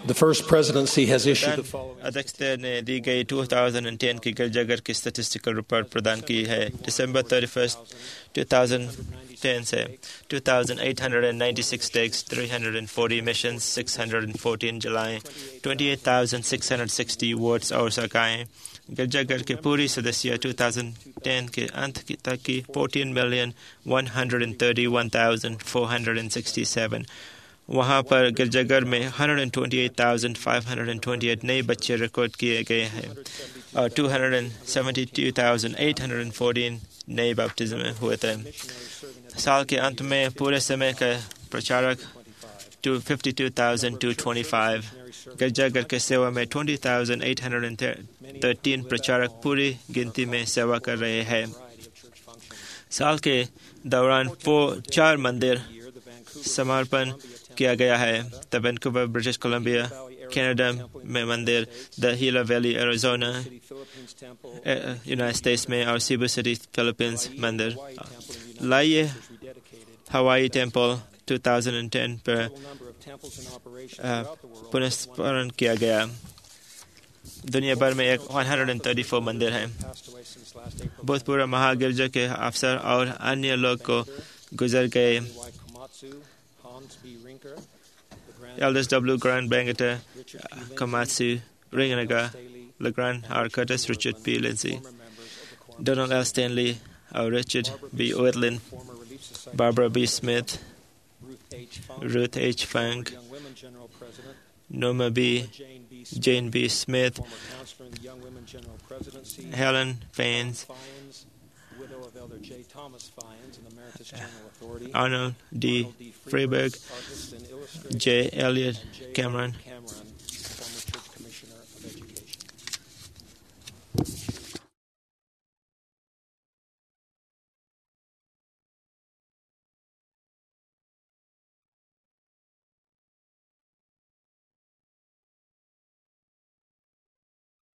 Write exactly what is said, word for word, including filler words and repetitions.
The first presidency has issued the following. अध्यक्षता ने दी गई दो हज़ार दस की गिरजाघर की स्टैटिस्टिकल रिपोर्ट प्रदान की है। दिसंबर इकतीस, दो हज़ार दस से two thousand eight hundred ninety-six takes, three hundred forty missions, six hundred fourteen जलाएं, twenty-eight thousand six hundred sixty votes और सकाएं। गिरजाघर के पूरी सदस्य दो हज़ार दस के अंत तक की fourteen million one hundred thirty-one thousand four hundred sixty-seven। वहाँ पर गिरजाघर में one hundred twenty-eight thousand five hundred twenty-eight नए बच्चे रिकॉर्ड किए गए हैं और two hundred seventy-two thousand eight hundred fourteen नए बपतिस्मे हुए थे। साल के अंत में पूरे समय का प्रचारक fifty-two thousand two hundred twenty-five, गिरजाघर के सेवा में twenty thousand eight hundred thirteen प्रचारक पूरी गिनती में सेवा कर रहे हैं। साल के दौरान चार मंदिर समर्पण किया गया है। The Vancouver British Columbia Canada में मंदिर, द गीला वैली एरिज़ोना यूनाइटेड स्टेट्स में और सिबू सिटी फिलीपींस मंदिर। लाइए हवाई टेम्पल दो हज़ार दस पर पुनस्मरण किया गया। दुनिया भर में एक one hundred thirty-four मंदिर हैं। भूतपूर्व महागिरजा के अफसर और अन्य लोग को गुजर गए। Elders W. Grant Bangata, Komatsu, Ringanaga, LeGrand R. Curtis, Richard P. Lindsay, Donald L. Stanley, or Richard B. Oetlin, Barbara B. Smith, Ruth H. Funk, Norma B. Jane B. Smith, Helen Faines, Arnold D. Freiberg, J. Elliott Cameron,